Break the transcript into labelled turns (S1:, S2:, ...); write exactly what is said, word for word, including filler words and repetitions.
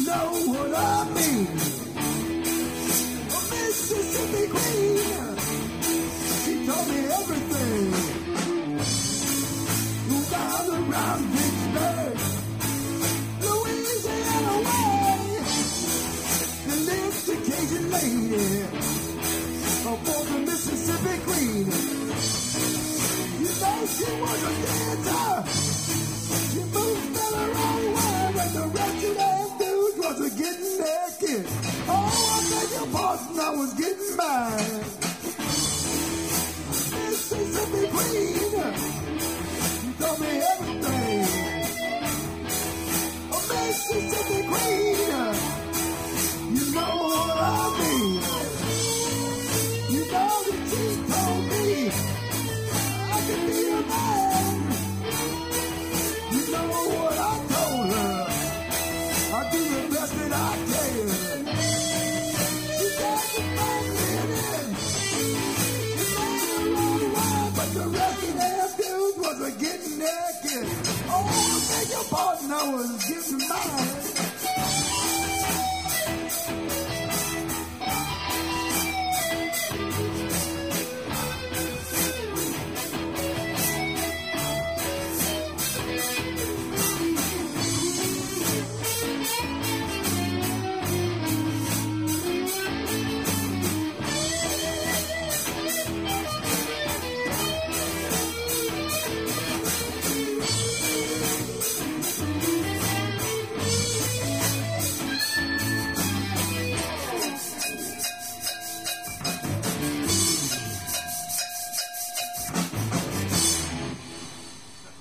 S1: know what I mean. A Mississippi Queen, she told me everything. Down around Vicksburg, Louisiana way, the lives a Cajun lady, for the Mississippi Queen. You know she was a dancer. She moved the wrong way when the wretched ass dudes was a getting naked. Oh, I beg your pardon, I was getting mine. Mississippi Queen, you told me everything. Oh, Mississippi Queen, you know what I mean. You know that she told me I could be a man. You know what I told her, I do the best that I can. She got the fine linen, she made a long while, but the rest of them dudes was a getting naked. Oh, I beg your pardon, I was getting